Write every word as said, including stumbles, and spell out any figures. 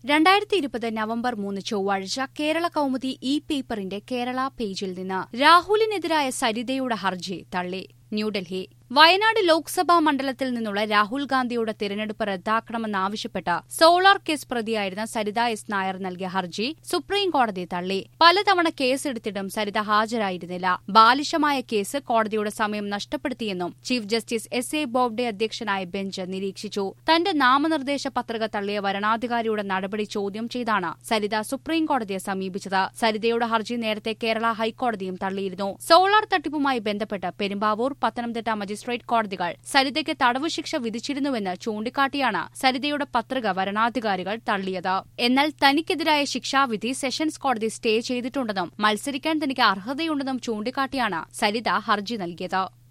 രണ്ടായിരത്തി ഇരുപത് നവംബർ മൂന്ന് ചൊവ്വാഴ്ച കേരള കൗമുദി ഇ പേപ്പറിന്റെ കേരള പേജിൽ നിന്ന് രാഹുലിനെതിരായ സരിതയുടെ ഹർജി തള്ളി. ന്യൂഡൽഹി വയനാട് ലോക്സഭാ മണ്ഡലത്തിൽ നിന്നുള്ള രാഹുൽ ഗാന്ധിയുടെ തിരഞ്ഞെടുപ്പ് റദ്ദാക്കണമെന്നാവശ്യപ്പെട്ട് സോളാർ കേസ് പ്രതിയായിരുന്ന സരിത എസ് നായർ നൽകിയ ഹർജി സുപ്രീം കോടതി തള്ളി. പലതവണ കേസെടുത്തിട്ടും സരിത ഹാജരായിരുന്നില്ല. ബാലിശമായ കേസ് കോടതിയുടെ സമയം നഷ്ടപ്പെടുത്തിയെന്നും chief justice S A Bobde അധ്യക്ഷനായ ബെഞ്ച് നിരീക്ഷിച്ചു. തന്റെ നാമനിർദ്ദേശ പത്രിക തള്ളിയ വരണാധികാരിയുടെ നടപടി ചോദ്യം ചെയ്താണ് സരിത സുപ്രീം കോടതിയെ സമീപിച്ചത്. സരിതയുടെ ഹർജി നേരത്തെ കേരള ഹൈക്കോടതിയും തള്ളിയിരുന്നു. സോളാർ തട്ടിപ്പുമായി ബന്ധപ്പെട്ട് പെരുമ്പാവൂർ, പത്തനംതിട്ട മജിസ്ട്രേറ്റ് കോടതികൾ സരിതയ്ക്ക് തടവു ശിക്ഷ വിധിച്ചിരുന്നുവെന്ന് ചൂണ്ടിക്കാട്ടിയാണ് സരിതയുടെ പത്രിക വരണാധികാരികൾ തള്ളിയത്. എന്നാൽ തനിക്കെതിരായ ശിക്ഷാവിധി സെഷൻസ് കോടതി സ്റ്റേ ചെയ്തിട്ടുണ്ടെന്നും മത്സരിക്കാൻ തനിക്ക് അർഹതയുണ്ടെന്നും ചൂണ്ടിക്കാട്ടിയാണ് സരിത ഹർജി നൽകിയത്.